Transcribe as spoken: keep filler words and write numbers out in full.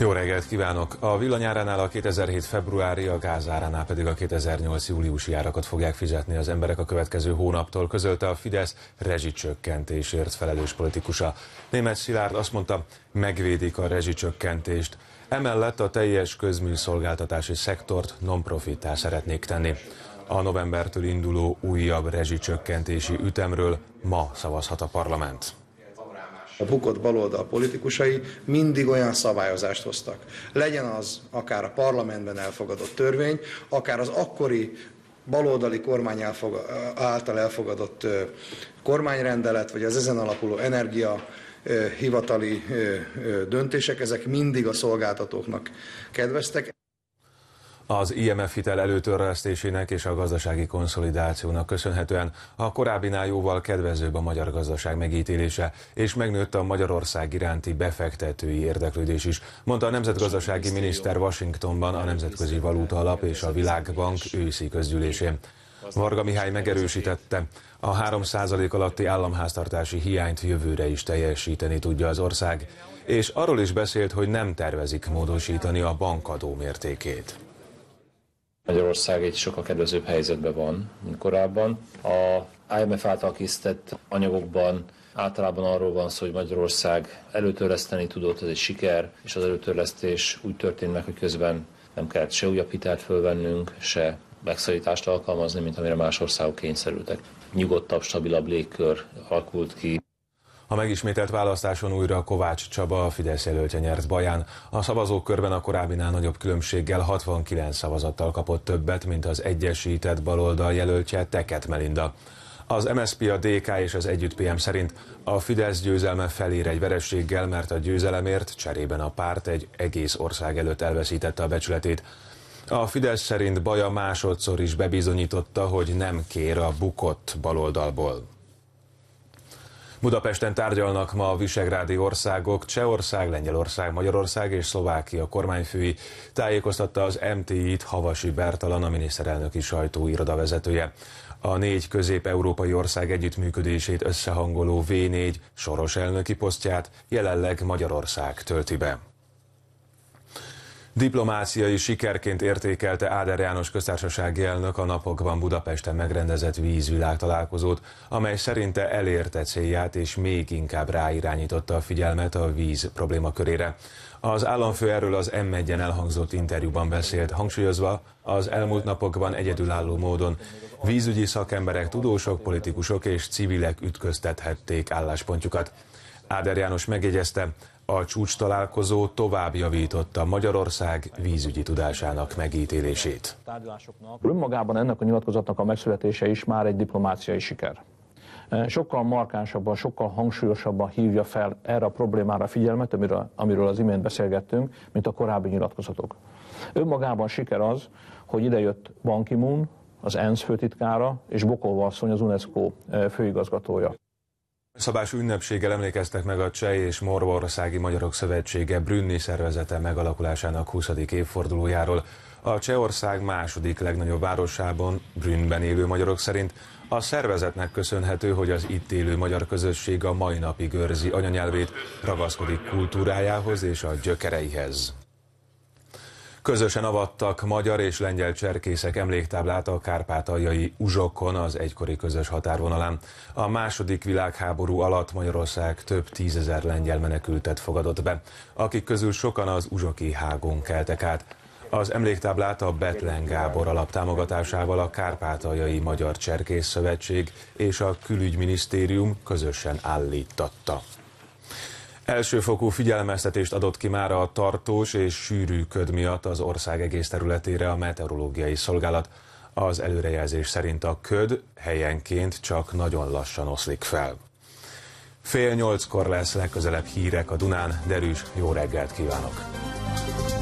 Jó reggelt kívánok! A villanyáránál a kétezer-hét februári, a gázáránál pedig a kétezer-nyolc júliusi árakat fogják fizetni az emberek a következő hónaptól, közölte a Fidesz rezsicsökkentésért felelős politikusa. Németh Szilárd azt mondta, megvédik a rezsicsökkentést. Emellett a teljes közműszolgáltatási szektort non-profittá szeretnék tenni. A novembertől induló újabb rezsicsökkentési ütemről ma szavazhat a parlament. A bukott baloldal politikusai mindig olyan szabályozást hoztak. Legyen az akár a parlamentben elfogadott törvény, akár az akkori baloldali kormány által elfogadott kormányrendelet, vagy az ezen alapuló energia hivatali döntések, ezek mindig a szolgáltatóknak kedveztek. Az I M F hitel előtörlesztésének és a gazdasági konszolidációnak köszönhetően a korábbinál jóval kedvezőbb a magyar gazdaság megítélése, és megnőtt a Magyarország iránti befektetői érdeklődés is, mondta a nemzetgazdasági miniszter Washingtonban a Nemzetközi Valuta Alap és a Világbank őszi közgyűlésén. Varga Mihály megerősítette, a három százalék alatti államháztartási hiányt jövőre is teljesíteni tudja az ország, és arról is beszélt, hogy nem tervezik módosítani a bankadó mértékét. Magyarország egy sokkal kedvezőbb helyzetben van, mint korábban. A I M F által készített anyagokban általában arról van szó, hogy Magyarország előtörleszteni tudott, ez egy siker, és az előtörlesztés úgy történt meg, hogy közben nem kellett se újabb hitelt fölvennünk, se megszorítást alkalmazni, mint amire más országok kényszerültek. Nyugodtabb, stabilabb légkör alakult ki. A megismételt választáson újra Kovács Csaba, a Fidesz jelöltje nyert Baján. A szavazókörben a korábbinál nagyobb különbséggel hatvankilenc szavazattal kapott többet, mint az egyesített baloldal jelöltje Teket Melinda. Az em es zé pé, a dé ká és az Együtt P M szerint a Fidesz győzelme felér egy vereséggel, mert a győzelemért cserében a párt egy egész ország előtt elveszítette a becsületét. A Fidesz szerint Baja másodszor is bebizonyította, hogy nem kér a bukott baloldalból. Budapesten tárgyalnak ma a visegrádi országok, Csehország, Lengyelország, Magyarország és Szlovákia kormányfői, tájékoztatta az em té í-t Havasi Bertalan, a miniszterelnöki sajtó irodavezetője. A négy közép-európai ország együttműködését összehangoló vé négy soros elnöki posztját jelenleg Magyarország tölti be. Diplomáciai sikerként értékelte Áder János köztársasági elnök a napokban Budapesten megrendezett vízvilágtalálkozót, amely szerinte elérte célját és még inkább ráirányította a figyelmet a víz problémakörére. Az államfő erről az em egyen elhangzott interjúban beszélt, hangsúlyozva, az elmúlt napokban egyedülálló módon vízügyi szakemberek, tudósok, politikusok és civilek ütköztethették álláspontjukat. Áder János megjegyezte, a csúcstalálkozó tovább javította Magyarország vízügyi tudásának megítélését. Önmagában ennek a nyilatkozatnak a megszületése is már egy diplomáciai siker. Sokkal markánsabban, sokkal hangsúlyosabban hívja fel erre a problémára a figyelmet, amiről, amiről az imént beszélgettünk, mint a korábbi nyilatkozatok. Önmagában siker az, hogy idejött Ban Ki-moon, az ENSZ főtitkára, és Bokova asszony, az UNESCO főigazgatója. Szabású ünnepséggel emlékeztek meg a Cseh és Morvaországi Magyarok Szövetsége Brünni szervezete megalakulásának huszadik évfordulójáról. A Csehország második legnagyobb városában, Brünnben élő magyarok szerint a szervezetnek köszönhető, hogy az itt élő magyar közösség a mai napig őrzi anyanyelvét, ragaszkodik kultúrájához és a gyökereihez. Közösen avattak magyar és lengyel cserkészek emléktáblát a kárpátaljai Uzsokon, az egykori közös határvonalán. A második világháború alatt Magyarország több tízezer lengyel menekültet fogadott be, akik közül sokan az uzsoki hágon keltek át. Az emléktáblát a Bethlen Gábor alap támogatásával a Kárpátaljai Magyar Cserkész Szövetség és a Külügyminisztérium közösen állítatta. Elsőfokú figyelmeztetést adott ki már a tartós és sűrű köd miatt az ország egész területére a meteorológiai szolgálat. Az előrejelzés szerint a köd helyenként csak nagyon lassan oszlik fel. Fél nyolckor lesz legközelebb hírek a Dunán. Derűs, jó reggelt kívánok!